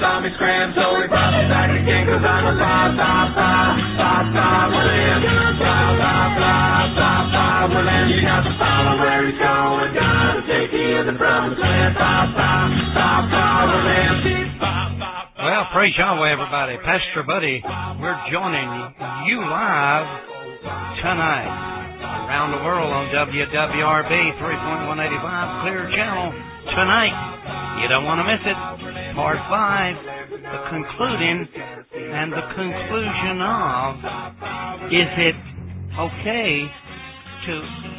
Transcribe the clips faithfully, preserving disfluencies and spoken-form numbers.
saw me scram, so he brought me back again, cause I'm a fly, fly, fly, fly, fly, William. Fly, fly, fly, fly, fly, William. You got to follow where he's going, gotta take you in the promised land. Fly, fly, fly, fly, William. Well, praise Yahweh, everybody. Pastor Buddy, we're joining you live tonight around the world on W W R B three point one eighty-five Clear Channel tonight. You don't want to miss it. Part five, the concluding and the conclusion of, is it okay to,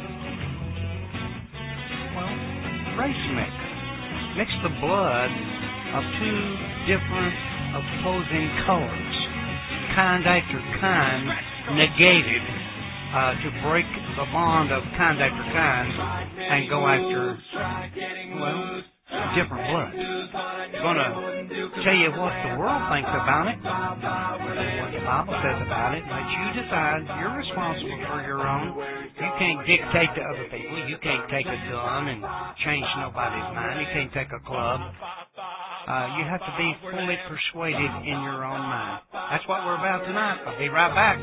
well, race mix? Mix the blood of two different opposing colors, kind after kind, negated uh, to break the bond of kind after kind and go after, well, different blood. I'm going to tell you what the world thinks about it, what the Bible says about it, but you decide. You're responsible for your own. You can't dictate to other people. You can't take a gun and change nobody's mind. You can't take a club. Uh, you have to be fully persuaded in your own mind. That's what we're about tonight. I'll be right back.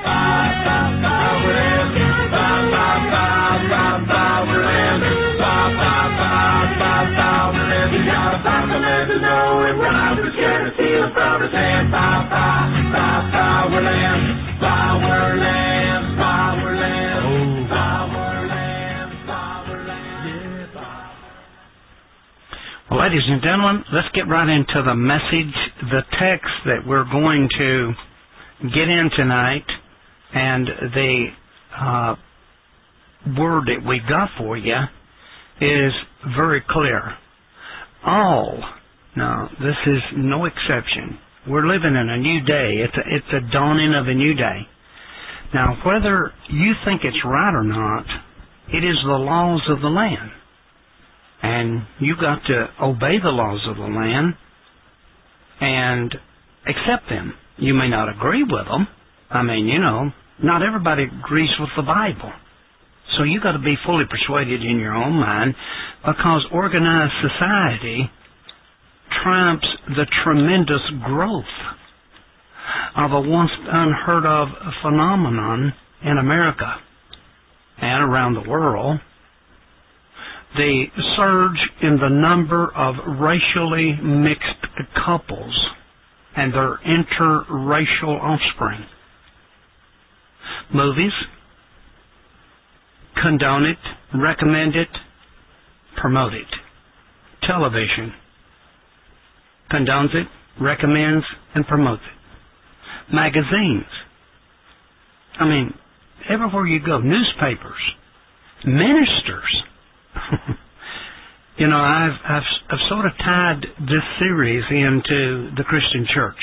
Well, ladies and gentlemen, let's get right into the message, the text that we're going to get in tonight, and the uh, word that we got for you is very clear. All, now this is no exception. We're living in a new day. It's a, it's a dawning of a new day. Now, whether you think it's right or not, it is the laws of the land. And you've got to obey the laws of the land and accept them. You may not agree with them. I mean, you know, not everybody agrees with the Bible. So you've got to be fully persuaded in your own mind, because organized society triumphs the tremendous growth of a once unheard of phenomenon in America and around the world. The surge in the number of racially mixed couples and their interracial offspring. Movies condone it, recommend it, promote it. Television condones it, recommends, and promotes it. Magazines. I mean, everywhere you go. Newspapers. Ministers. You know, I've, I've I've sort of tied this series into the Christian church.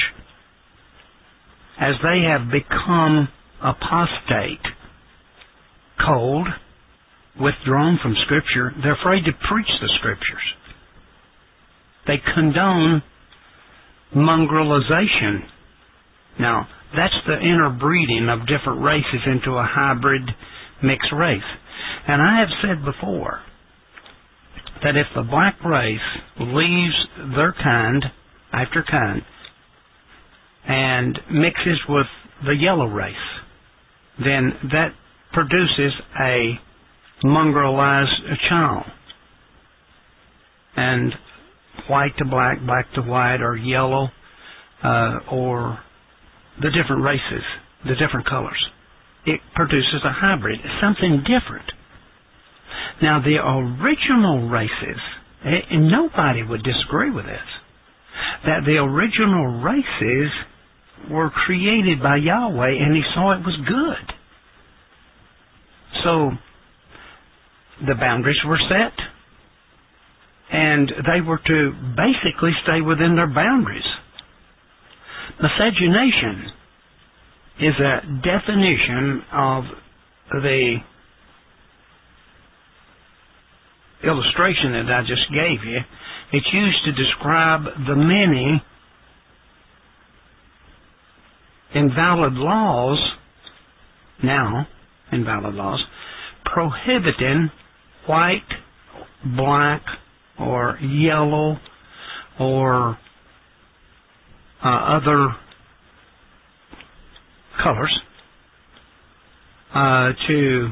As they have become apostate, cold, withdrawn from Scripture, they're afraid to preach the Scriptures. They condone mongrelization. Now, that's the interbreeding of different races into a hybrid mixed race. And I have said before that if the black race leaves their kind after kind and mixes with the yellow race, then that produces a mongrelized child. And white to black, black to white, or yellow, uh, or the different races, the different colors. It produces a hybrid, something different. Now, the original races, and nobody would disagree with this, that the original races were created by Yahweh, and He saw it was good. So, the boundaries were set, and they were to basically stay within their boundaries. Miscegenation is a definition of the illustration that I just gave you. It's used to describe the many invalid laws, now invalid laws, prohibiting white, black, or yellow, or uh, other colors uh, to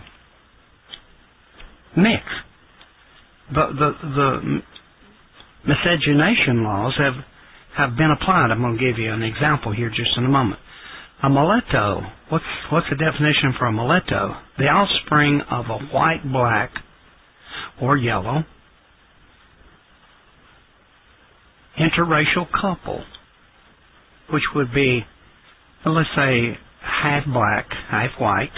mix. The, the, the miscegenation laws have, have been applied. I'm going to give you an example here just in a moment. A mulatto, what's, what's the definition for a mulatto? The offspring of a white, black, or yellow interracial couple, which would be, let's say, half black, half white.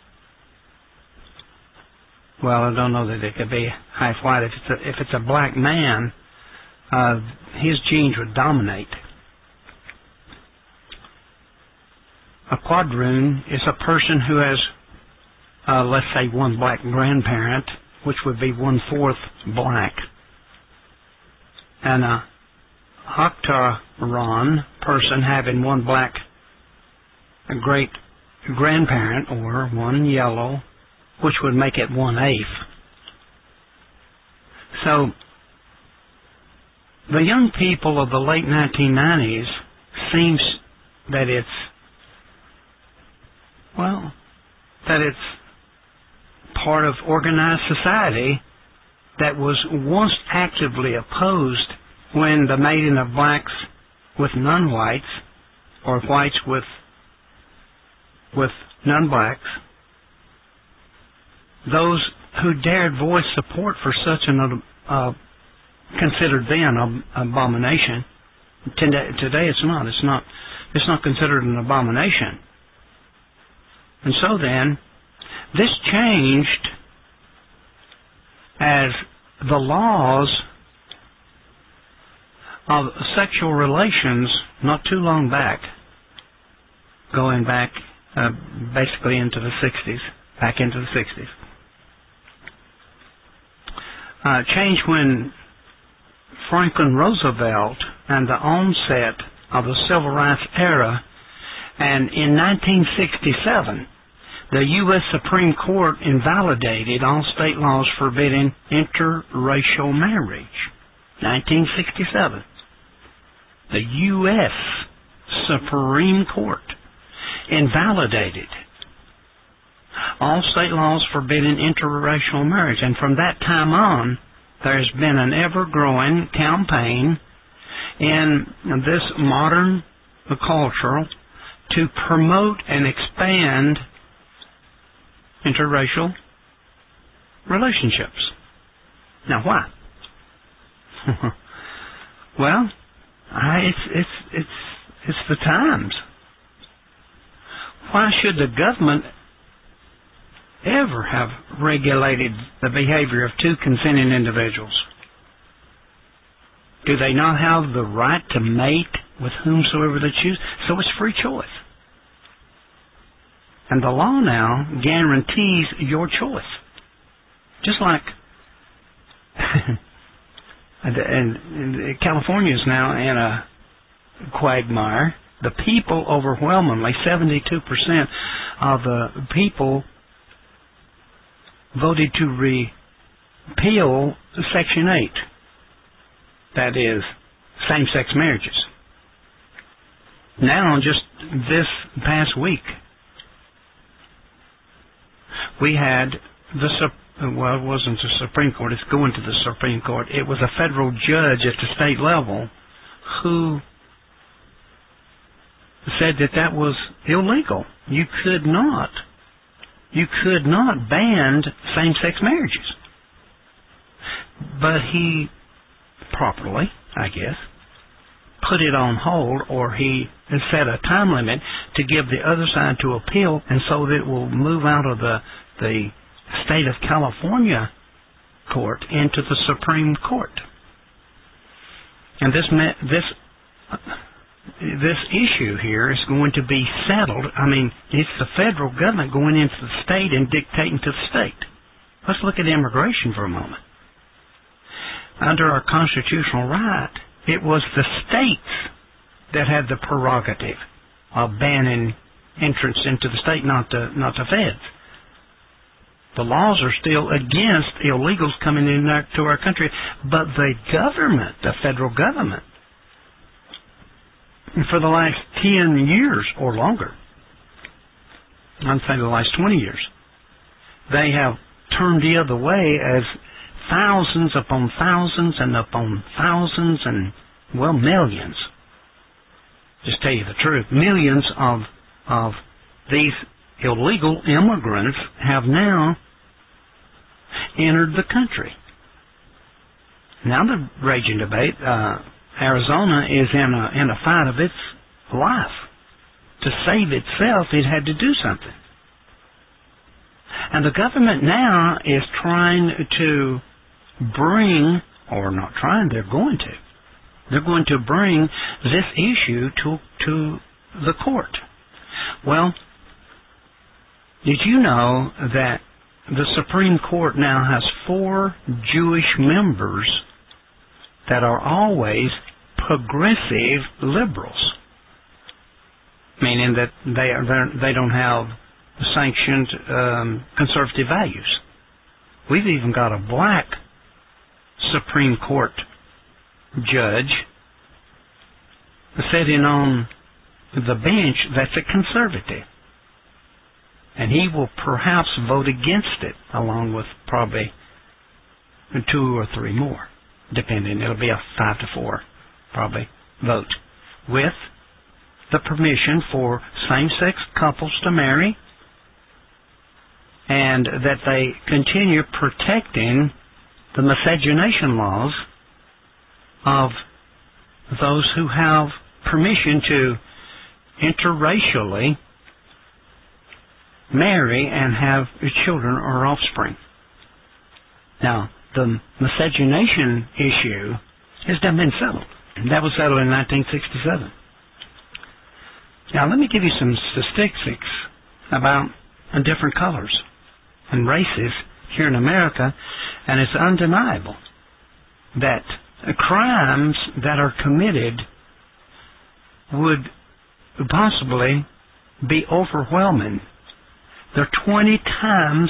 Well, I don't know that it could be half white. If it's a, if it's a black man, uh, his genes would dominate. A quadroon is a person who has, uh, let's say, one black grandparent, which would be one-fourth black. And a octaron person having one black great grandparent, or one yellow, which would make it one-eighth. So, the young people of the late nineteen nineties seems that it's, well, that it's part of organized society that was once actively opposed when the mating of blacks with non-whites, or whites with with non-blacks, those who dared voice support for such an uh, considered then an abomination. Today, today it's not. It's not. It's not considered an abomination. And so then, this changed as the laws of sexual relations not too long back, going back uh, basically into the sixties, back into the sixties, uh, changed when Franklin Roosevelt and the onset of the Civil Rights era, and in nineteen sixty-seven, the U S Supreme Court invalidated all state laws forbidding interracial marriage. nineteen sixty-seven. The U S Supreme Court invalidated all state laws forbidding interracial marriage. And from that time on, there's been an ever-growing campaign in this modern culture to promote and expand interracial relationships. Now, why? Well, I, it's it's it's it's the times. Why should the government ever have regulated the behavior of two consenting individuals? Do they not have the right to mate with whomsoever they choose? So it's free choice. And the law now guarantees your choice. Just like, and, and, and California is now in a quagmire. The people overwhelmingly, seventy-two percent of the people voted to repeal Section eight. That is, same-sex marriages. Now, just this past week, we had the, well, it wasn't the Supreme Court, it's going to the Supreme Court. It was a federal judge at the state level who said that that was illegal. You could not, you could not ban same-sex marriages. But he properly, I guess, put it on hold, or he set a time limit to give the other side to appeal, and so that it will move out of the the state of California court into the Supreme Court. And this this uh, this issue here is going to be settled. I mean, it's the federal government going into the state and dictating to the state. Let's look at immigration for a moment. Under our constitutional right, it was the states that had the prerogative of banning entrance into the state, not the not the feds. The laws are still against illegals coming into our country, but the government, the federal government, for the last ten years or longer, I'd say the last twenty years, they have turned the other way as thousands upon thousands and upon thousands and, well, millions. Just tell you the truth, millions of of these illegal immigrants have now entered the country. Now the raging debate, uh, Arizona is in a in a fight of its life. To save itself, it had to do something. And the government now is trying to bring, or not trying, they're going to. They're going to bring this issue to to the court. Well, did you know that the Supreme Court now has four Jewish members that are always progressive liberals, meaning that they are they don't have sanctioned um, conservative values? We've even got a black Supreme Court judge sitting on the bench that's a conservative. And he will perhaps vote against it, along with probably two or three more, depending. It'll be a five to four, probably, vote, with the permission for same-sex couples to marry, and that they continue protecting the miscegenation laws of those who have permission to interracially marry and have children or offspring. Now, the miscegenation issue has done been settled. That was settled in nineteen sixty-seven. Now, let me give you some statistics about different colors and races here in America, and it's undeniable that crimes that are committed would possibly be overwhelming. There are twenty times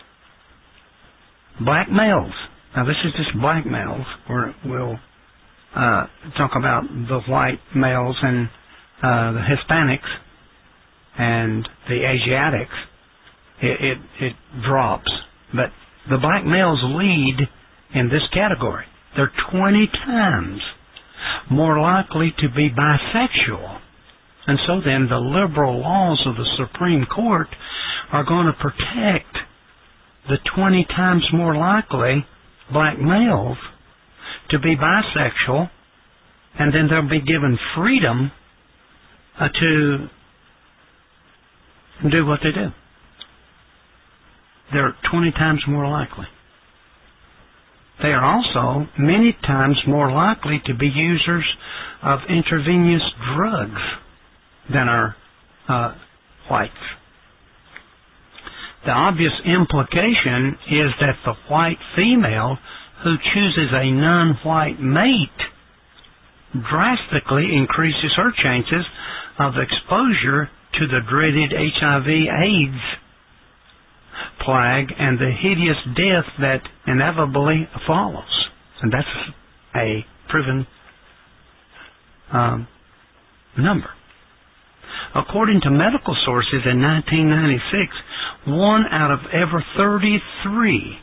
black males. Now, this is just black males. We're, we'll uh, talk about the white males and uh, the Hispanics and the Asiatics. It, it, it drops. But the black males lead in this category. They're twenty times more likely to be bisexual. And so then the liberal laws of the Supreme Court are going to protect the twenty times more likely black males to be bisexual, and then they'll be given freedom uh, to do what they do. They're twenty times more likely. They are also many times more likely to be users of intravenous drugs than are uh, whites. The obvious implication is that the white female who chooses a non-white mate drastically increases her chances of exposure to the dreaded H I V AIDS plague and the hideous death that inevitably follows. And that's a proven um, number. According to medical sources in nineteen ninety-six, one out of every thirty-three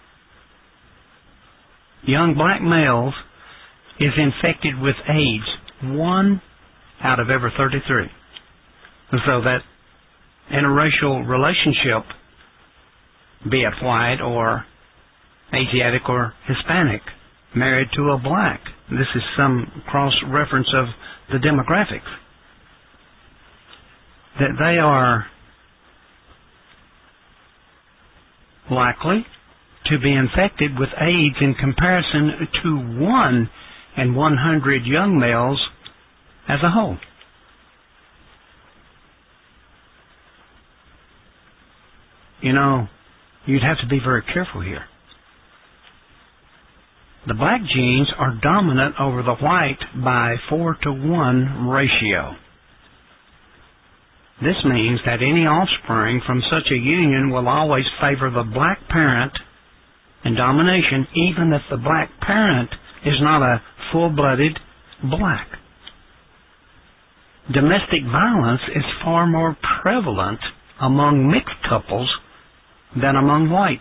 young black males is infected with AIDS. One out of every thirty-three. And so that interracial relationship, be it white or Asiatic or Hispanic, married to a black. This is some cross-reference of the demographics. That they are likely to be infected with AIDS in comparison to one in one hundred young males as a whole. You know, you'd have to be very careful here. The black genes are dominant over the white by four to one ratio. This means that any offspring from such a union will always favor the black parent in domination, even if the black parent is not a full-blooded black. domestic violence is far more prevalent among mixed couples than among whites.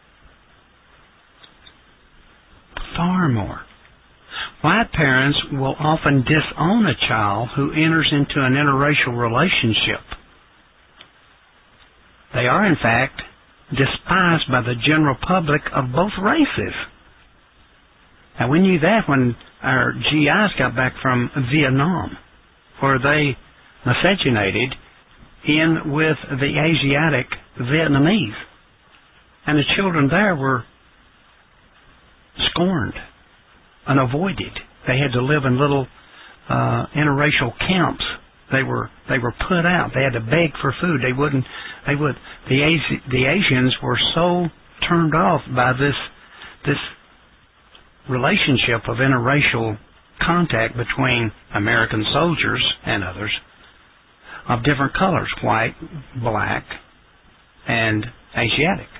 Far more. White parents will often disown a child who enters into an interracial relationship. They are, in fact, despised by the general public of both races. Now, we knew that when our G Is got back from Vietnam, where they miscegenated in with the Asiatic Vietnamese. And the children there were scorned and avoided. They had to live in little uh, interracial camps. They were they were put out. They had to beg for food. They wouldn't. They would. The Asi- the Asians were so turned off by this this relationship of interracial contact between American soldiers and others of different colors, white, black, and Asiatic.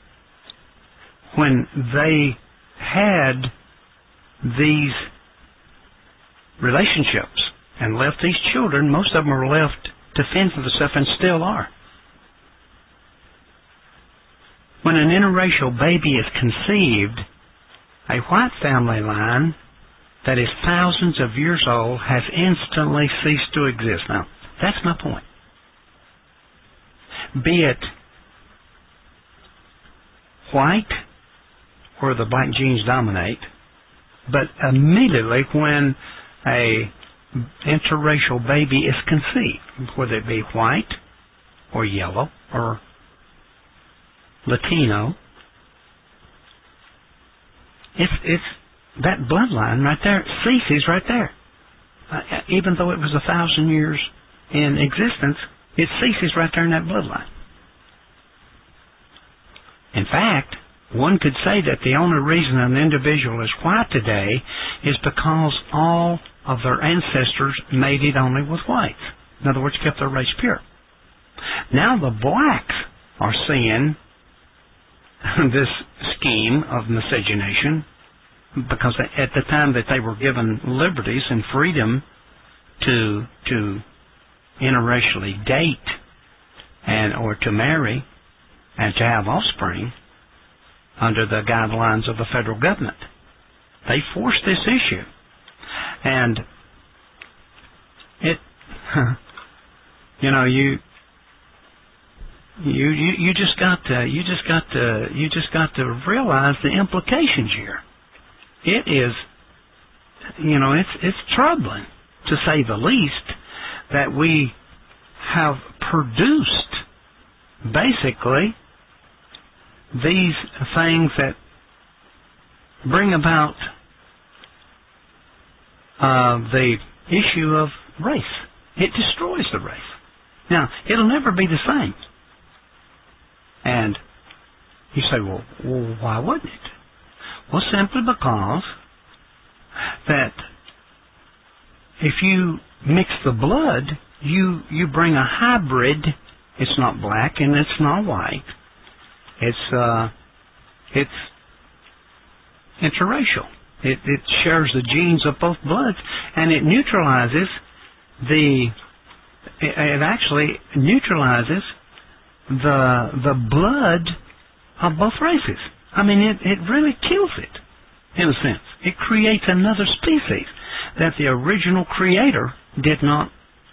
When they had these relationships and left these children, most of them were left to fend for themselves and still are. When an interracial baby is conceived, a white family line that is thousands of years old has instantly ceased to exist. Now, that's my point. Be it white, where the black genes dominate, but immediately when a interracial baby is conceived, whether it be white or yellow or Latino, it's it's that bloodline right there ceases right there. Uh, even though it was a thousand years in existence, it ceases right there in that bloodline. In fact, one could say that the only reason an individual is white today is because all of their ancestors mated only with whites. In other words, kept their race pure. Now the blacks are seeing this scheme of miscegenation because at the time that they were given liberties and freedom to to interracially date and or to marry and to have offspring under the guidelines of the federal government, they forced this issue, and it, you know, you. You, you you just got to you just got to you just got to realize the implications here. It is, you know, it's it's troubling to say the least that we have produced basically these things that bring about uh, the issue of race. It destroys the race. Now, it'll never be the same. And you say, well, well, why wouldn't it? Well, simply because that if you mix the blood, you you bring a hybrid. It's not black and it's not white. It's uh, it's interracial. It it shares the genes of both bloods, and it neutralizes the. It, it actually neutralizes the the blood of both races. I mean, it, it really kills it, in a sense. It creates another species that the original creator did not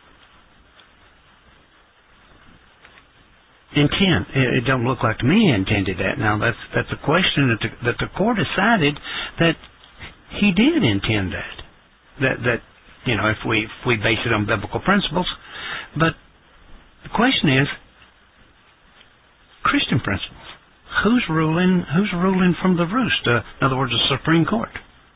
intend. It, it don't look like to me he intended that. Now, that's that's a question that the, that the court decided that he did intend that. That, that you know, if we, if we base it on biblical principles. But the question is, Christian principles. Who's ruling? Who's ruling from the roost? Uh, in other words, the Supreme Court.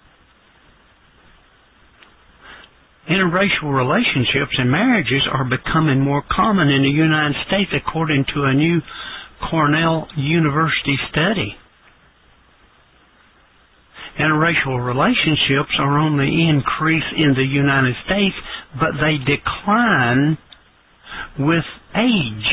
Interracial relationships and marriages are becoming more common in the United States, according to a new Cornell University study. Interracial relationships are on the increase in the United States, but they decline with age.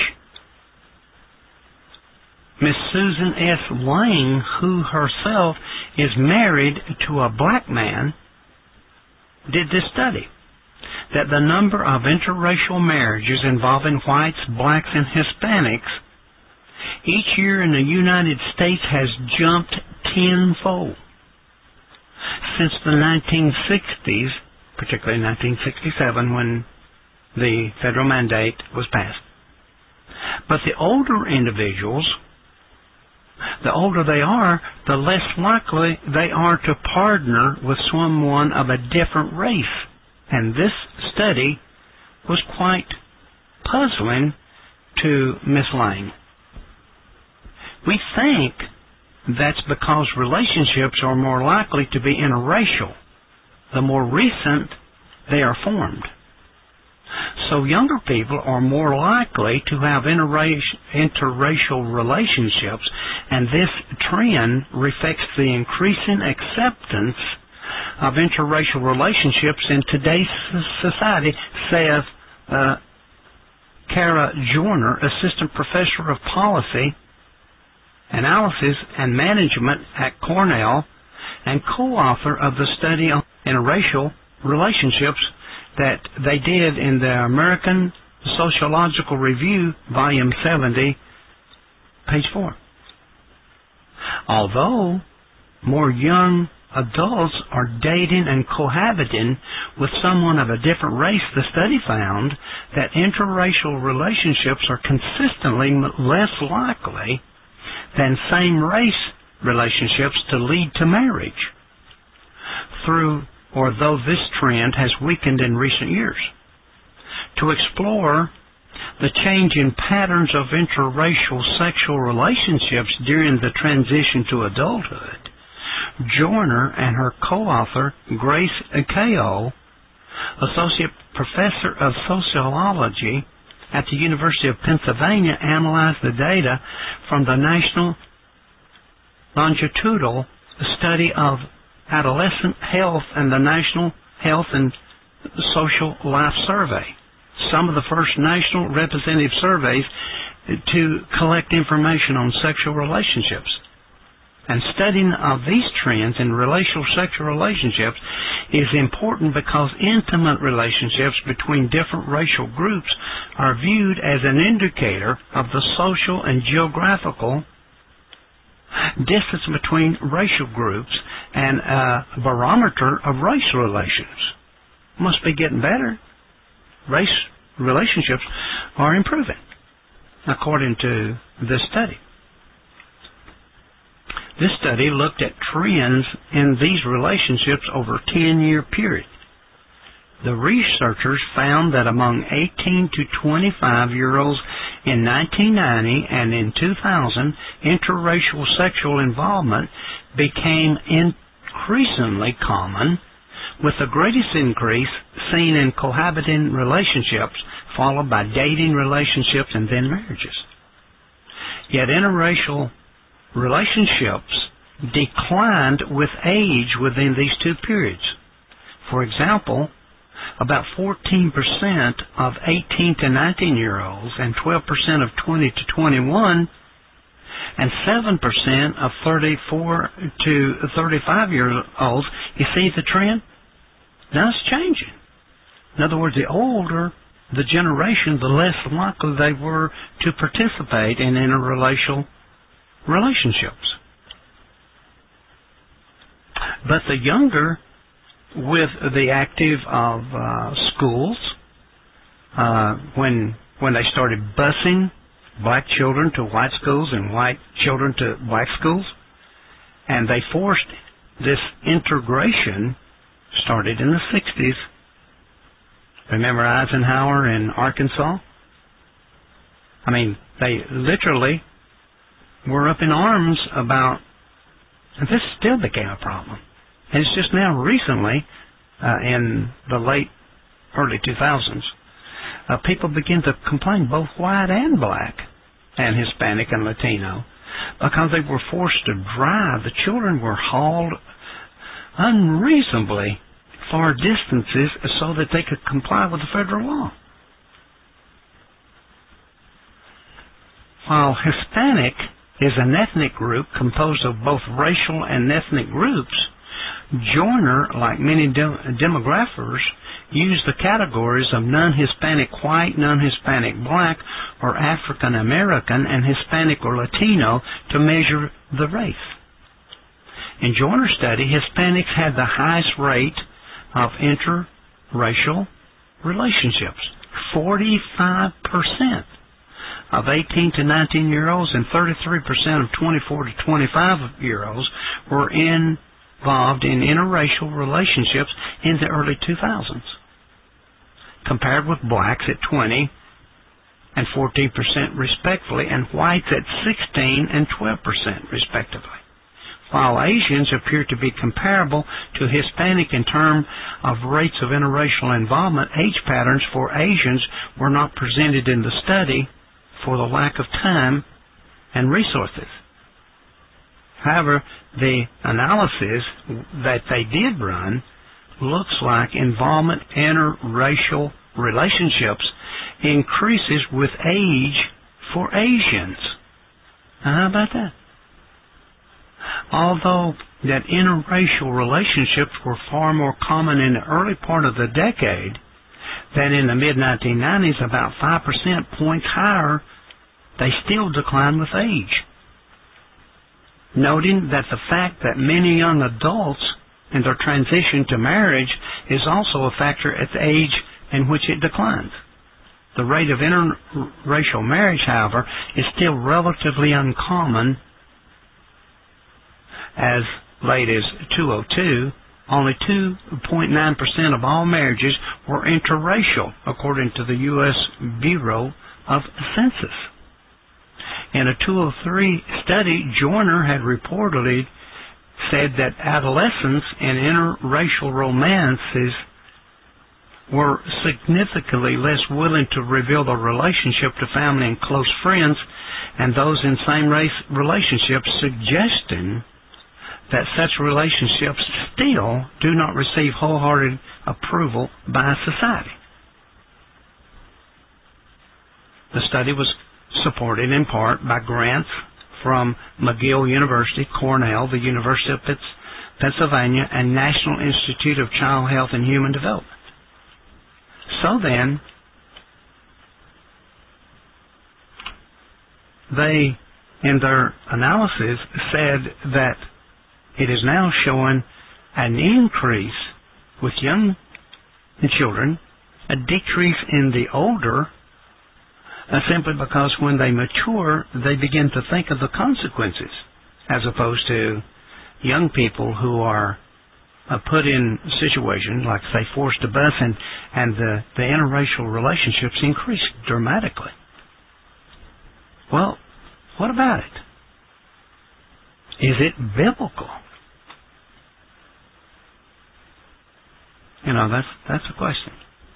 Miss Susan S. Lang, who herself is married to a black man, did this study. that the number of interracial marriages involving whites, blacks, and Hispanics each year in the United States has jumped tenfold. Since the nineteen sixties, particularly nineteen sixty-seven when the federal mandate was passed. But the older individuals, the older they are, the less likely they are to partner with someone of a different race. And this study was quite puzzling to Miss Lang. We think that's because relationships are more likely to be interracial the more recent they are formed. So younger people are more likely to have interracial relationships, and this trend reflects the increasing acceptance of interracial relationships in today's society, says uh, Kara Joyner, Assistant Professor of Policy, Analysis and Management at Cornell, and co-author of the study on interracial relationships that they did in the American Sociological Review, Volume seventy, page four. Although more young adults are dating and cohabiting with someone of a different race, the study found that interracial relationships are consistently less likely than same-race relationships to lead to marriage, through or though this trend has weakened in recent years. To explore the change in patterns of interracial sexual relationships during the transition to adulthood, Joyner and her co-author, Grace Kao, Associate Professor of Sociology at the University of Pennsylvania, analyzed the data from the National Longitudinal Study of Adolescent Health and the National Health and Social Life Survey, some of the first national representative surveys to collect information on sexual relationships. And studying of these trends in relational sexual relationships is important because intimate relationships between different racial groups are viewed as an indicator of the social and geographical distance between racial groups and a barometer of race relations. Must be getting better. Race relationships are improving, according to this study. This study looked at trends in these relationships over a ten-year period. The researchers found that among eighteen to twenty-five-year-olds in nineteen ninety and in two thousand, interracial sexual involvement became increasingly common, with the greatest increase seen in cohabiting relationships, followed by dating relationships and then marriages. Yet interracial relationships declined with age within these two periods. For example, about fourteen percent of eighteen to nineteen-year-olds and twelve percent of twenty to twenty-one and seven percent of thirty-four to thirty-five-year-olds. You see the trend? Now it's changing. In other words, the older the generation, the less likely they were to participate in interracial relationships. But the younger, with the active of uh, schools, uh, when when they started busing black children to white schools and white children to black schools, and they forced this integration, started in the sixties. Remember Eisenhower in Arkansas? I mean, they literally were up in arms about, and this still became a problem. And it's just now recently, uh, in the late, early two thousands, uh, people begin to complain, both white and black, and Hispanic and Latino, because they were forced to drive. The children were hauled unreasonably far distances so that they could comply with the federal law. While Hispanic is an ethnic group composed of both racial and ethnic groups, Joyner, like many de- demographers, use the categories of non-Hispanic white, non-Hispanic black, or African American, and Hispanic or Latino to measure the race. In Joyner's study, Hispanics had the highest rate of interracial relationships. forty-five percent of eighteen to nineteen-year-olds and thirty-three percent of twenty-four to twenty-five-year-olds were involved in interracial relationships in the early two thousands, compared with blacks at twenty and fourteen percent respectively, and whites at sixteen and twelve percent respectively. While Asians appear to be comparable to Hispanic in terms of rates of interracial involvement, age patterns for Asians were not presented in the study for the lack of time and resources. However, the analysis that they did run looks like involvement in interracial relationships increases with age for Asians. Now, how about that? Although that interracial relationships were far more common in the early part of the decade than in the mid nineteen nineties, about five percent points higher, they still decline with age. Noting that the fact that many young adults in their transition to marriage is also a factor at the age in which it declines. The rate of interracial marriage, however, is still relatively uncommon. As late as two thousand two, only two point nine percent of all marriages were interracial, according to the U S Bureau of Census. In a two thousand three study, Joyner had reportedly said that adolescents in interracial romances were significantly less willing to reveal their relationship to family and close friends and those in same-race relationships, suggesting that such relationships still do not receive wholehearted approval by society. The study was supported in part by grants from McGill University, Cornell, the University of Pennsylvania, and National Institute of Child Health and Human Development. So then, they, in their analysis, said that it is now showing an increase with young children, a decrease in the older, uh, simply because when they mature, they begin to think of the consequences, as opposed to young people who are uh, put in situations like, say, forced to bus, and, and the, the interracial relationships increase dramatically. Well, what about it? Is it biblical? You know, that's that's a question.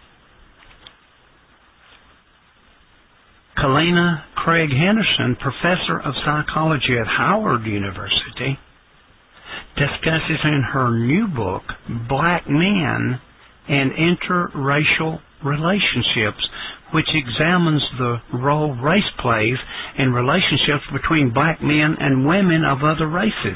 Kalina Craig Henderson, professor of psychology at Howard University, discusses in her new book, Black Men and Interracial Relationships, which examines the role race plays in relationships between black men and women of other races.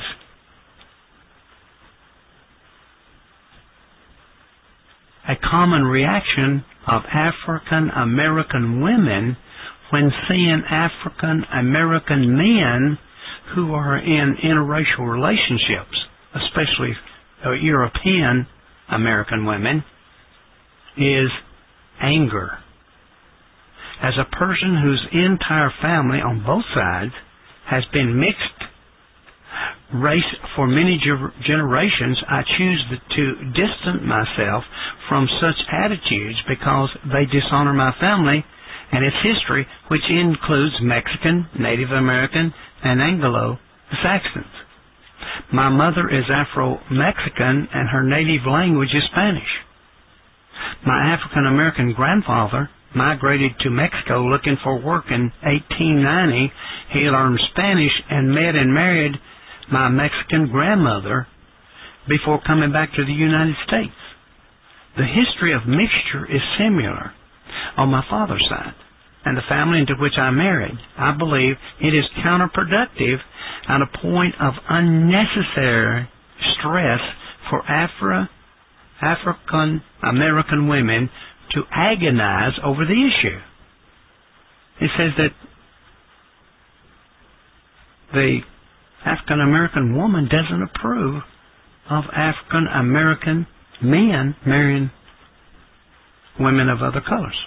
A common reaction of African American women when seeing African American men who are in interracial relationships, especially uh, European American women, is anger. As a person whose entire family on both sides has been mixed race for many ger- generations, I choose to distance myself from such attitudes because they dishonor my family and its history, which includes Mexican, Native American, and Anglo-Saxons. My mother is Afro-Mexican and her native language is Spanish. My African-American grandfather migrated to Mexico looking for work in eighteen ninety. He learned Spanish and met and married my Mexican grandmother before coming back to the United States. The history of mixture is similar on my father's side, and the family into which I married. I believe it is counterproductive and a point of unnecessary stress for Afro African American women to agonize over the issue. It says that the African American woman doesn't approve of African American men marrying women of other colors.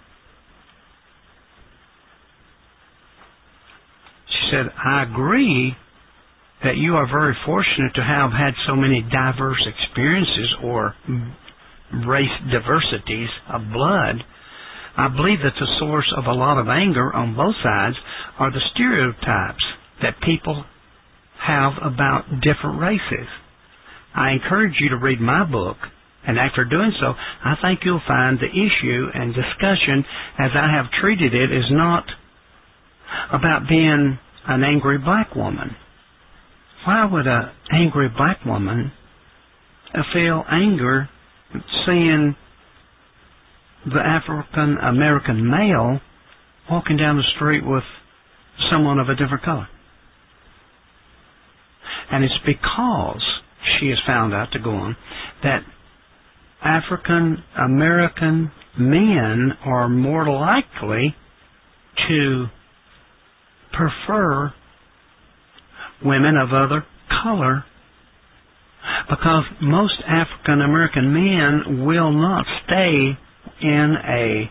She said, I agree that you are very fortunate to have had so many diverse experiences or race diversities of blood. I believe that the source of a lot of anger on both sides are the stereotypes that people have about different races. I encourage you to read my book, and after doing so, I think you'll find the issue and discussion as I have treated it is not about being an angry black woman. Why would an angry black woman feel anger seeing the African American male walking down the street with someone of a different color? And it's because she has found out, to go on, that African American men are more likely to prefer women of other color, because most African American men will not stay in a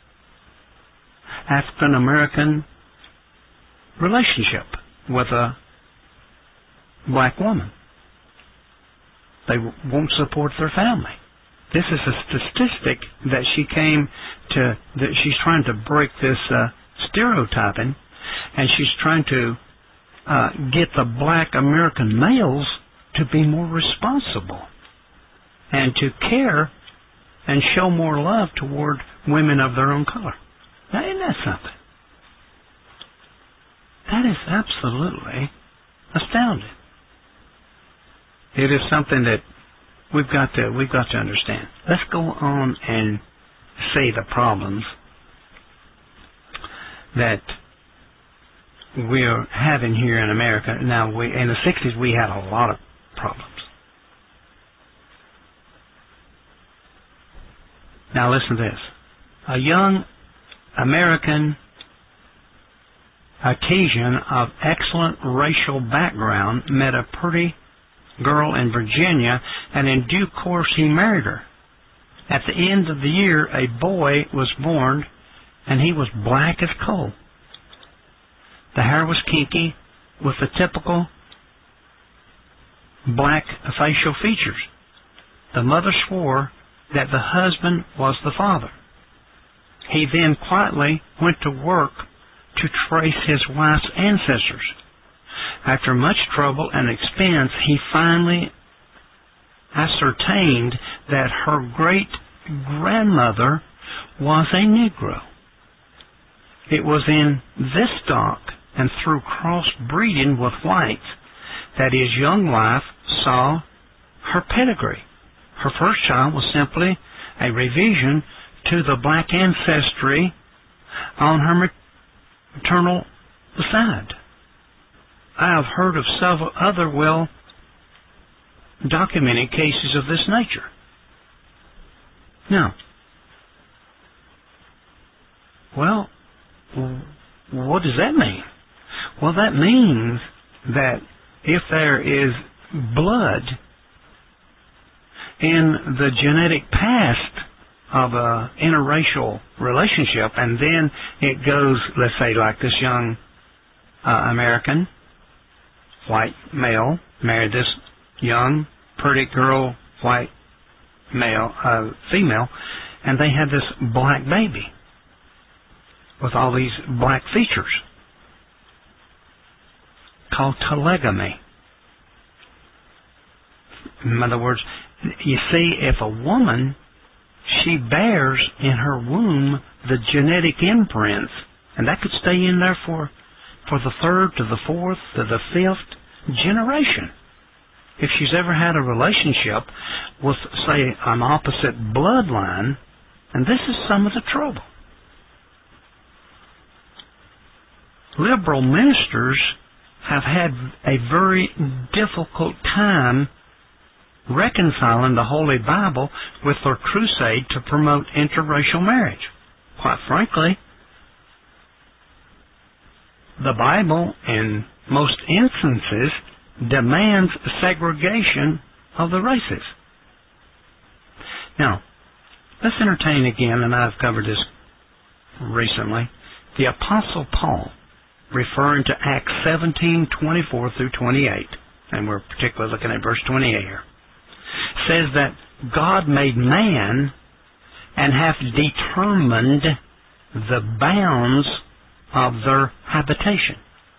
African American relationship with a black woman. They won't support their family. This is a statistic that she came to, that she's trying to break this uh, stereotyping, and she's trying to uh, get the black American males to be more responsible and to care and show more love toward women of their own color. Now, isn't that something? That is absolutely astounding. It is something that we've got to we've got to understand. Let's go on and see the problems that we're having here in America. Now, we in the sixties we had a lot of problems. Now listen to this. A young American Caucasian of excellent racial background met a pretty girl in Virginia, and in due course he married her. At the end of the year, a boy was born, and he was black as coal. The hair was kinky, with the typical black facial features. The mother swore that the husband was the father. He then quietly went to work to trace his wife's ancestors. After much trouble and expense, he finally ascertained that her great-grandmother was a Negro. It was in this stock and through cross-breeding with whites that his young wife saw her pedigree. Her first child was simply a revision to the black ancestry on her maternal side. I have heard of several other well-documented cases of this nature. Now, well, what does that mean? Well, that means that if there is blood in the genetic past of a interracial relationship, and then it goes, let's say, like this young uh, American white male married this young, pretty girl, white male, uh, female, and they had this black baby with all these black features called telegamy. In other words, you see, if a woman, she bears in her womb the genetic imprints, and that could stay in there for, for the third to the fourth to the fifth generation. If she's ever had a relationship with, say, an opposite bloodline, and this is some of the trouble. Liberal ministers have had a very difficult time reconciling the Holy Bible with their crusade to promote interracial marriage. Quite frankly, the Bible, in most instances, demands segregation of the races. Now, let's entertain again, and I've covered this recently, the Apostle Paul, referring to Acts seventeen, twenty-four through twenty-eight, and we're particularly looking at verse twenty-eight here, says that God made man and hath determined the bounds of their habitation.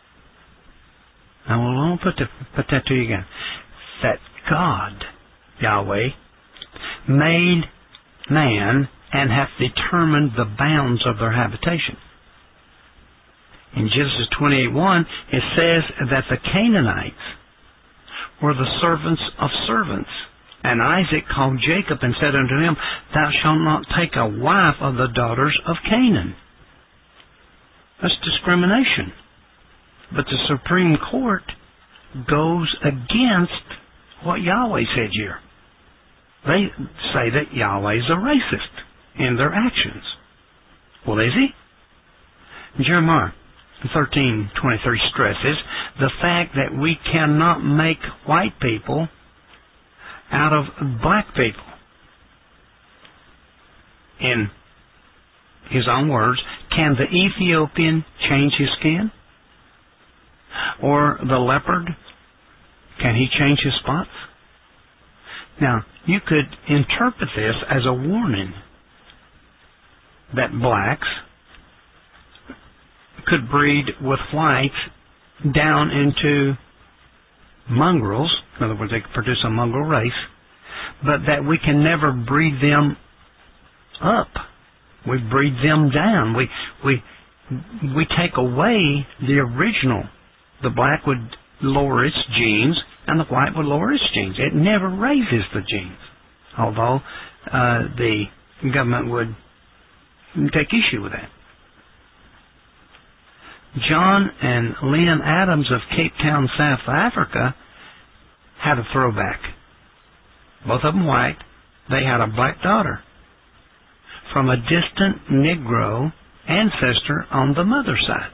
Now, we'll put, the, put that to you again. That God, Yahweh, made man and hath determined the bounds of their habitation. In Genesis twenty-eight one, it says that the Canaanites were the servants of servants. And Isaac called Jacob and said unto him, Thou shalt not take a wife of the daughters of Canaan. That's discrimination. But the Supreme Court goes against what Yahweh said here. They say that Yahweh is a racist in their actions. Well, is he? Jeremiah thirteen twenty-three stresses the fact that we cannot make white people out of black people. In his own words, can the Ethiopian change his skin? Or the leopard, can he change his spots? Now, you could interpret this as a warning that blacks could breed with whites down into mongrels. In other words, they could produce a mongrel race, but that we can never breed them up. We breed them down. We we we take away the original. The black would lower its genes, and the white would lower its genes. It never raises the genes, although uh, the government would take issue with that. John and Lynn Adams of Cape Town, South Africa, had a throwback. Both of them white. They had a black daughter from a distant Negro ancestor on the mother's side.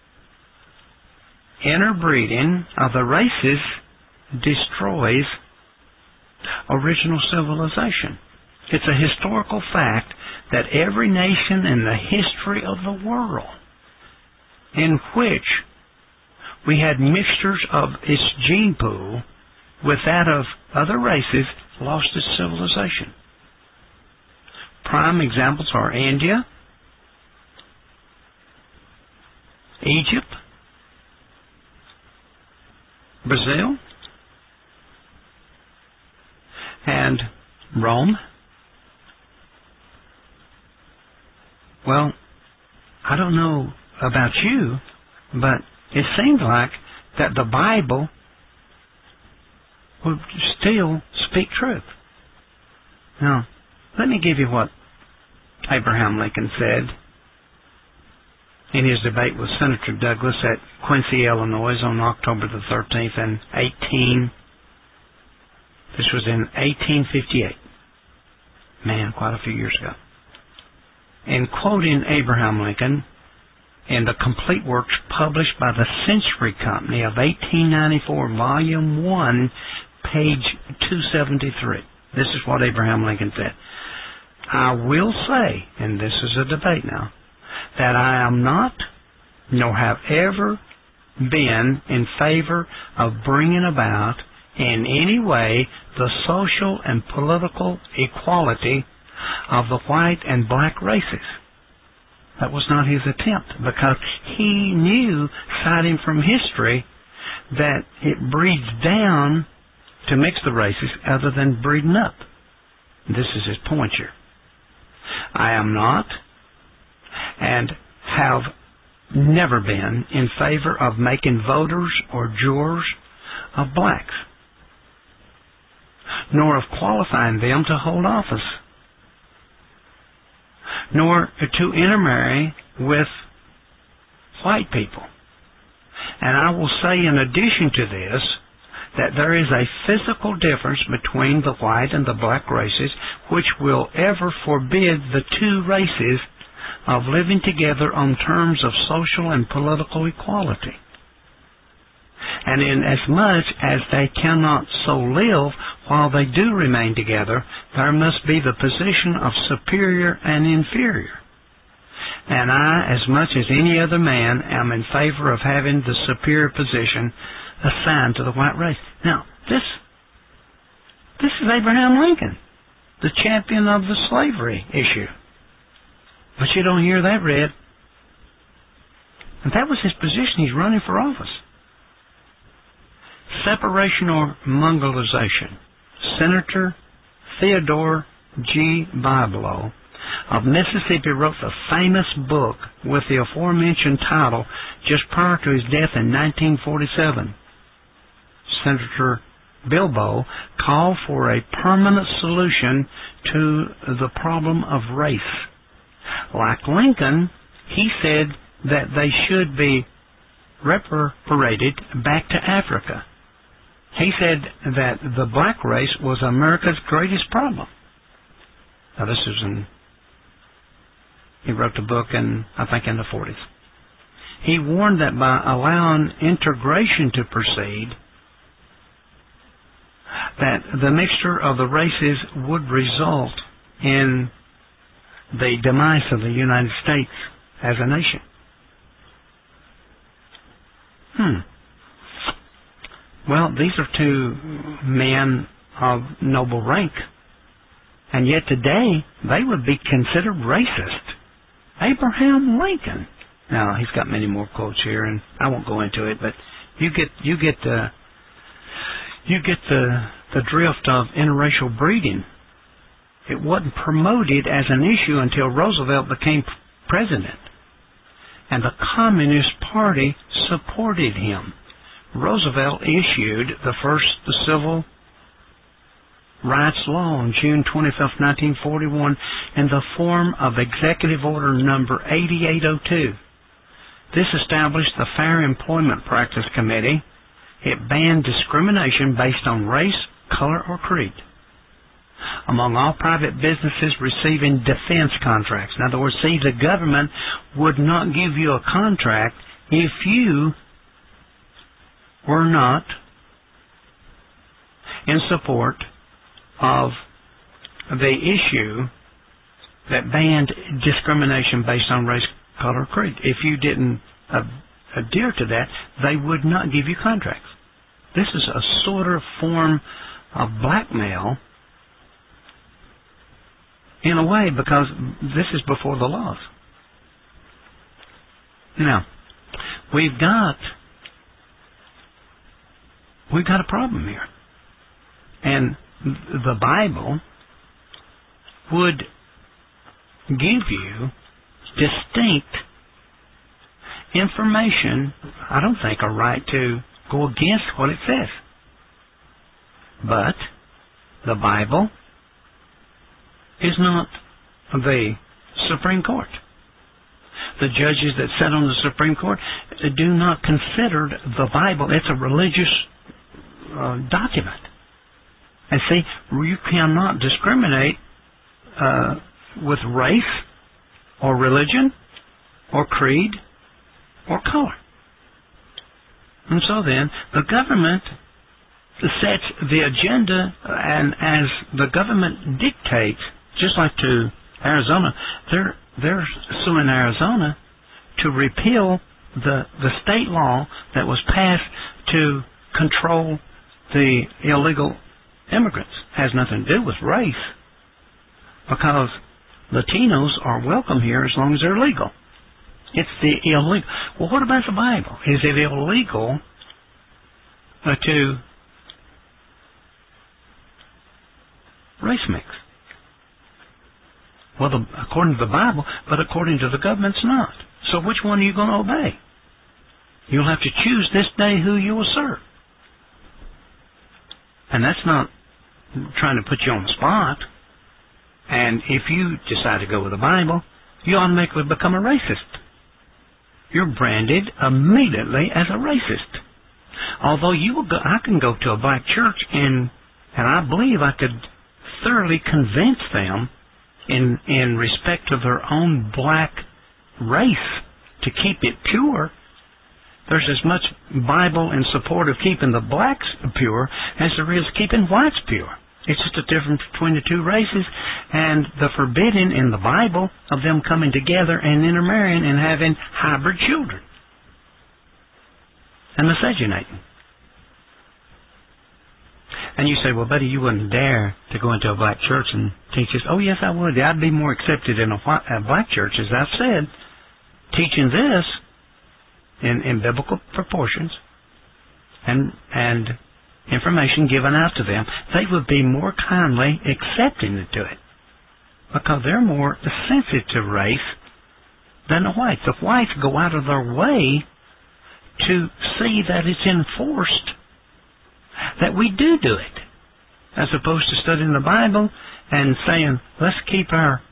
Interbreeding of the races destroys original civilization. It's a historical fact that every nation in the history of the world in which we had mixtures of its gene pool with that of other races lost its civilization. Prime examples are India, Egypt, Brazil, and Rome. Well, I don't know about you, but it seems like that the Bible would still speak truth. Now, let me give you what Abraham Lincoln said in his debate with Senator Douglas at Quincy, Illinois on October the thirteenth in eighteen. This was in eighteen fifty-eight. Man, quite a few years ago. In quoting Abraham Lincoln in the complete works published by the Century Company of eighteen ninety-four, Volume one, page two seventy-three. This is what Abraham Lincoln said. I will say, and this is a debate now, that I am not, nor have ever been in favor of bringing about in any way the social and political equality of the white and black races. That was not his attempt, because he knew, citing from history, that it breeds down to mix the races other than breeding up. This is his point here. I am not, and have never been, in favor of making voters or jurors of blacks, nor of qualifying them to hold office, nor to intermarry with white people. And I will say, in addition to this, that there is a physical difference between the white and the black races which will ever forbid the two races of living together on terms of social and political equality. And inasmuch as they cannot so live while they do remain together, there must be the position of superior and inferior. And I, as much as any other man, am in favor of having the superior position assigned to the white race. Now, this, this is Abraham Lincoln, the champion of the slavery issue. But you don't hear that read. And that was his position. He's running for office. Separation or Mongolization. Senator Theodore G. Biblo of Mississippi wrote the famous book with the aforementioned title just prior to his death in nineteen forty-seven. Senator Bilbo called for a permanent solution to the problem of race. Like Lincoln, he said that they should be repatriated back to Africa. He said that the black race was America's greatest problem. Now this is in, he wrote the book in, I think, in the forties. He warned that by allowing integration to proceed, that the mixture of the races would result in the demise of the United States as a nation. Hmm. Well, these are two men of noble rank, and yet today they would be considered racist. Abraham Lincoln. Now, he's got many more quotes here, and I won't go into it, but you get you get the you get the the drift of interracial breeding. It wasn't promoted as an issue until Roosevelt became president, and the Communist Party supported him. Roosevelt issued the first civil rights law on June twenty-fifth, nineteen forty-one, in the form of Executive Order Number eighty-eight oh two. This established the Fair Employment Practice Committee. It banned discrimination based on race, color, or creed among all private businesses receiving defense contracts. In other words, see, the government would not give you a contract if you were not in support of the issue that banned discrimination based on race, color, or creed. If you didn't uh, adhere to that, they would not give you contracts. This is a sort of form of blackmail in a way, because this is before the laws. Now, we've got we've got a problem here. And the Bible would give you distinct information. I don't think a right to go against what it says. But the Bible is not the Supreme Court. The judges that sit on the Supreme Court do not consider the Bible. It's a religious uh, document. And see, you cannot discriminate uh, with race or religion or creed or color. And so then, the government sets the agenda, and as the government dictates, just like to Arizona, they're they're suing Arizona to repeal the the state law that was passed to control the illegal immigrants. It has nothing to do with race, because Latinos are welcome here as long as they're legal. It's the illegal. Well, what about the Bible? Is it illegal uh, to race mix? Well, the, according to the Bible, but according to the government, it's not. So which one are you going to obey? You'll have to choose this day who you will serve. And that's not trying to put you on the spot. And if you decide to go with the Bible, you automatically become a racist. You're branded immediately as a racist. Although you will go, I can go to a black church and and I believe I could thoroughly convince them in in respect of their own black race to keep it pure. There's as much Bible in support of keeping the blacks pure as there is keeping whites pure. It's just a difference between the two races, and the forbidding in the Bible of them coming together and intermarrying and having hybrid children and miscegenating. And you say, well, buddy, you wouldn't dare to go into a black church and teach this. Oh, yes, I would. I'd be more accepted in a, white, a black church, as I've said, teaching this in, in biblical proportions and and information given out to them. They would be more kindly accepting to it because they're more sensitive race than the whites. The whites go out of their way to see that it's enforced, that we do do it, as opposed to studying the Bible and saying, let's keep our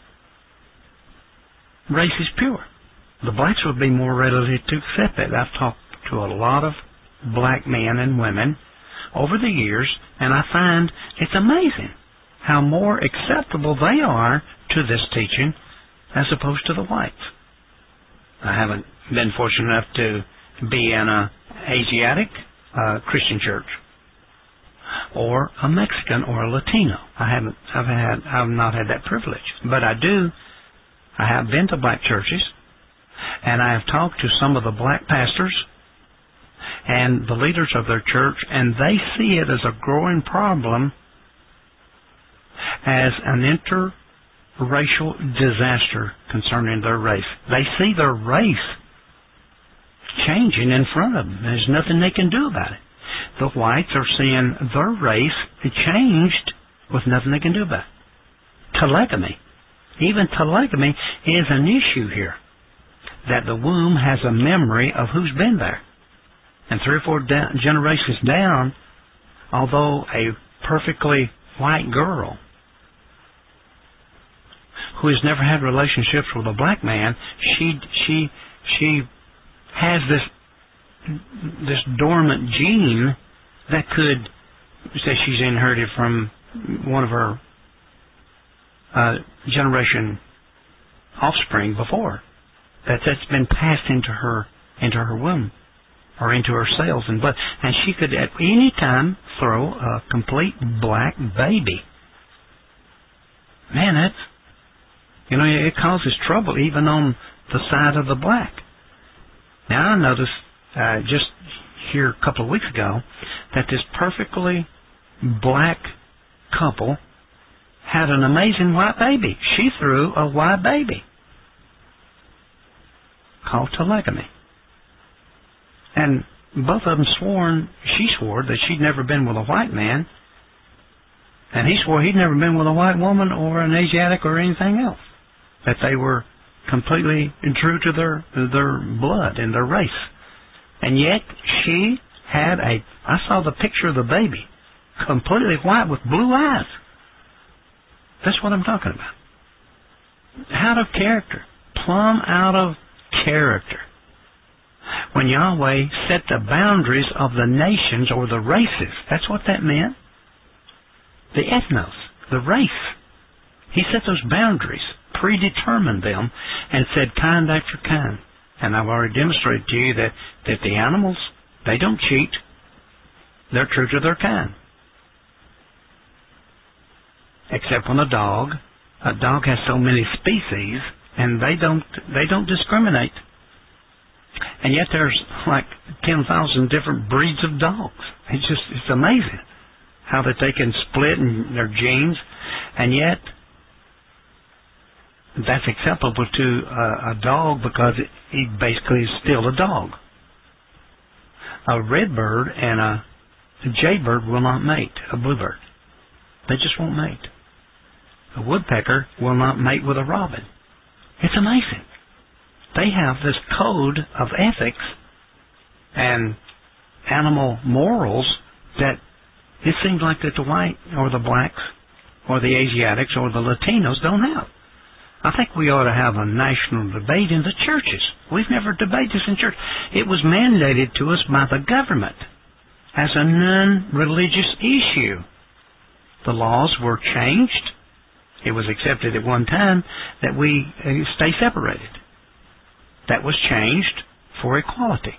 races pure. The blacks would be more ready to accept that. I've talked to a lot of black men and women over the years, and I find it's amazing how more acceptable they are to this teaching as opposed to the whites. I haven't been fortunate enough to be in a Asiatic uh, Christian church or a Mexican or a Latino. I haven't. I've had. I've not had that privilege, but I do. I have been to black churches, and I have talked to some of the black pastors and the leaders of their church, and they see it as a growing problem, as an interracial disaster concerning their race. They see their race changing in front of them. There's nothing they can do about it. The whites are seeing their race changed with nothing they can do about it. Telegamy. Even telegamy is an issue here. That the womb has a memory of who's been there. And three or four da- generations down, although a perfectly white girl who has never had relationships with a black man, she she she has this this dormant gene that could say she's inherited from one of her uh, generation offspring before. That that's been passed into her into her womb or into her cells and blood, and she could at any time throw a complete black baby. Man, that's you know it causes trouble even on the side of the black. Now I noticed uh, just here a couple of weeks ago that this perfectly black couple had an amazing white baby. She threw a white baby called telegamy. And both of them sworn, she swore that she'd never been with a white man, and he swore he'd never been with a white woman or an Asiatic or anything else. That they were completely true to their their blood and their race. And yet she had a, I saw the picture of the baby, completely white with blue eyes. That's what I'm talking about. Out of character. Plumb out of character. When Yahweh set the boundaries of the nations or the races, that's what that meant. The ethnos, the race. He set those boundaries, predetermined them, and said kind after kind. And I've already demonstrated to you that, that the animals, they don't cheat. They're true to their kind. Except when a dog, a dog has so many species, and they don't they don't discriminate. And yet there's like ten thousand different breeds of dogs. It's just, it's amazing how that they can split in their genes, and yet that's acceptable to a, a dog because it, he basically is still a dog. A redbird and a, a jaybird will not mate, a bluebird. They just won't mate. A woodpecker will not mate with a robin. It's amazing. They have this code of ethics and animal morals that it seems like that the white or the blacks or the Asiatics or the Latinos don't have. I think we ought to have a national debate in the churches. We've never debated this in church. It was mandated to us by the government as a non-religious issue. The laws were changed. It was accepted at one time that we uh, stay separated. That was changed for equality.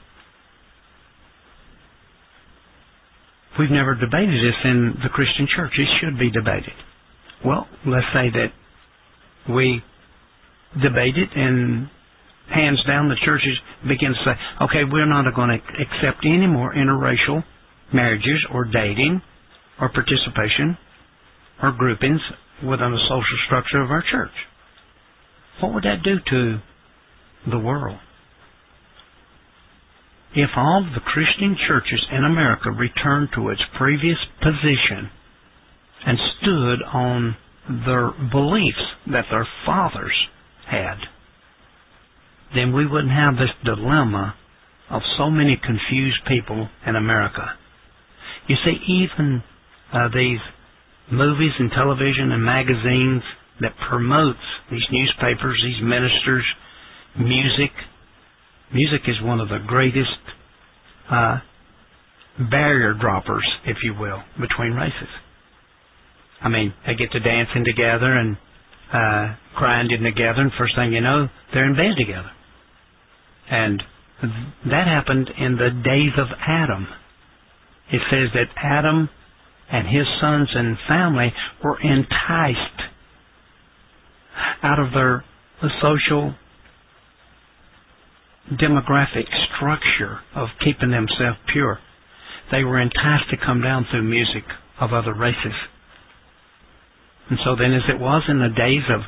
We've never debated this in the Christian church. It should be debated. Well, let's say that we debate it and hands down the churches begin to say, okay, we're not going to accept any more interracial marriages or dating or participation or groupings within the social structure of our church. What would that do to the world? If all of the Christian churches in America returned to its previous position and stood on their beliefs that their fathers had, then we wouldn't have this dilemma of so many confused people in America. You see, even uh, these movies and television and magazines that promotes these newspapers, these ministers, music, music is one of the greatest uh, barrier droppers, if you will, between races. I mean, they get to dancing together and uh, grinding together, and first thing you know, they're in bed together. And that happened in the days of Adam. It says that Adam and his sons and family were enticed out of their social demographic structure of keeping themselves pure. They were enticed to come down through music of other races. And so then, as it was in the days of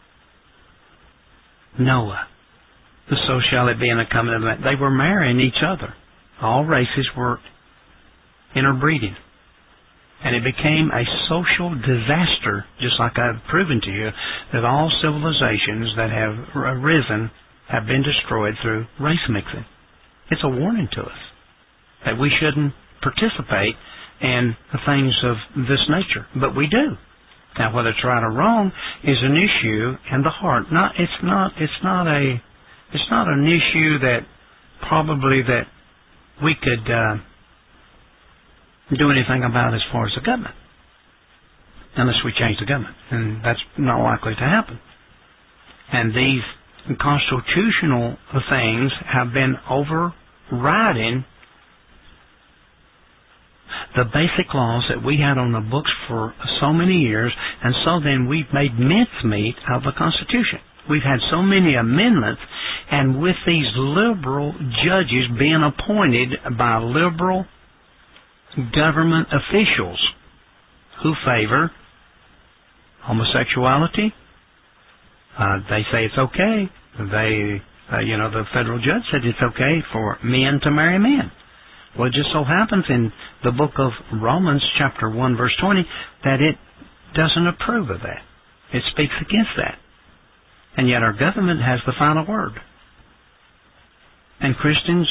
Noah, the so shall it be in the coming of the man, they were marrying each other. All races were interbreeding. And it became a social disaster, just like I've proven to you, that all civilizations that have arisen have been destroyed through race mixing. It's a warning to us that we shouldn't participate in the things of this nature, but we do. Now, whether it's right or wrong is an issue in the heart. Not, it's not. It's not a. It's not an issue that probably that we could uh, do anything about as far as the government, unless we change the government, and that's not likely to happen. And these constitutional things have been overriding the basic laws that we had on the books for so many years, and so then we've made mincemeat of the Constitution. We've had so many amendments, and with these liberal judges being appointed by liberal government officials who favor homosexuality, uh, they say it's okay. They, uh, you know, the federal judge said it's okay for men to marry men. Well, it just so happens in the book of Romans, chapter one, verse twenty, that it doesn't approve of that. It speaks against that. And yet our government has the final word. And Christians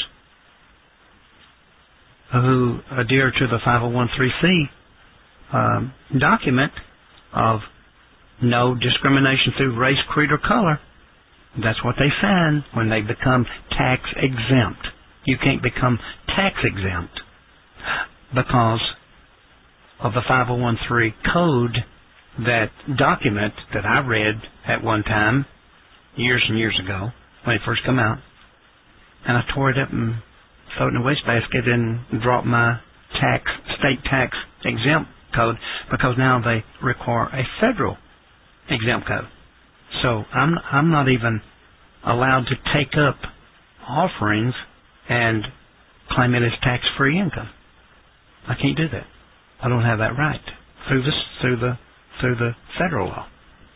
who adhere to the five oh one c three um, document of no discrimination through race, creed, or color, that's what they sign when they become tax exempt. You can't become tax exempt because of the five oh one c three code, that document that I read at one time, years and years ago, when it first came out. And I tore it up and throw it in the wastebasket and dropped my tax, state tax exempt code, because now they require a federal exempt code. So I'm I'm not even allowed to take up offerings and claim it as tax-free income. I can't do that. I don't have that right through this through the through the federal law.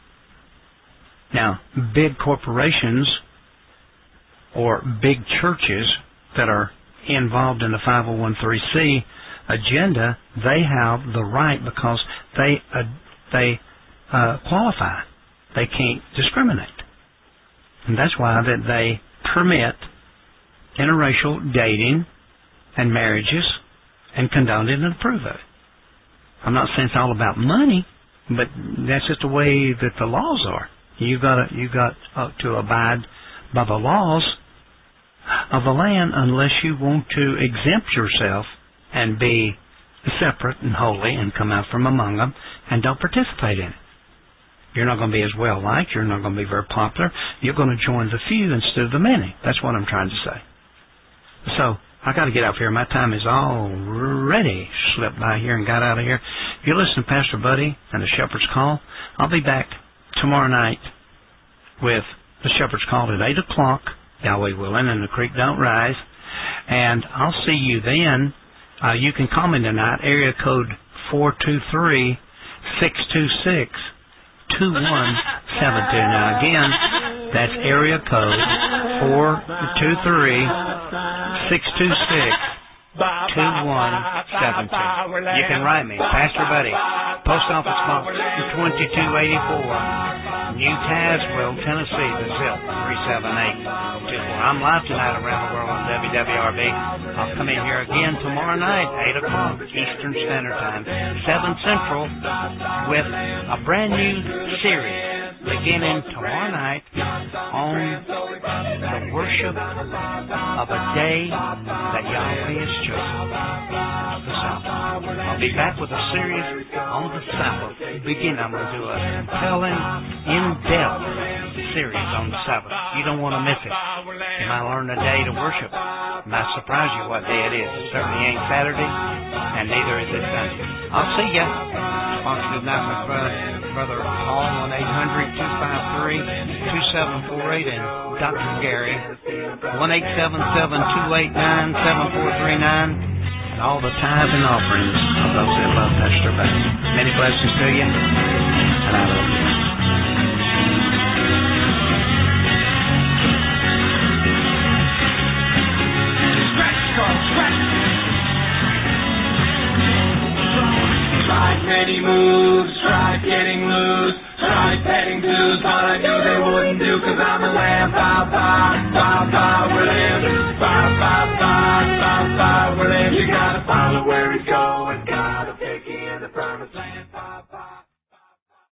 Now, big corporations or big churches that are involved in the five oh one c three agenda, they have the right because they uh, they uh, qualify. They can't discriminate, and that's why that they permit interracial dating and marriages and condone it and approve of it. I'm not saying it's all about money, but that's just the way that the laws are. You got you got uh, to abide by the laws of the land unless you want to exempt yourself and be separate and holy and come out from among them and don't participate in it. You're not going to be as well liked. You're not going to be very popular. You're going to join the few instead of the many. That's what I'm trying to say. So I got to get up here. My time is already slipped by here and got out of here. If you listen to Pastor Buddy and the Shepherd's Call, I'll be back tomorrow night with the Shepherd's Call at eight o'clock, Yahweh willing, and the creek don't rise. And I'll see you then. Uh, you can call me tonight, area code four two three, six two six, two one seven two. Now again, that's area code four two three, six two six, two one seven two. You can write me, Pastor Buddy, Post Office Box twenty-two eighty-four, New Tazewell, Tennessee, the zip three seven eight two four. I'm live tonight around the world on W W R B. I'll come in here again tomorrow night, eight o'clock Eastern Standard Time, seven Central, with a brand new series beginning tomorrow night on the worship of a day that Yahweh has chosen, the Sabbath. I'll be back with a series on the Sabbath. Begin, I'm going to do a compelling, in-depth series on the Sabbath. You don't want to miss it. You might learn a day to worship. It might surprise you what day it is. It certainly ain't Saturday, and neither is it Sunday. I'll see ya. Sponsored tonight by brother, brother Paul, one eight hundred two five three two seven four eight, and Doctor Gary, one eight seven seven two eight nine seven four three nine, and all the tithes and offerings of those that love Pastor Buddy. Many blessings to you, and I love you. Tried many moves, tried getting loose, tried petting to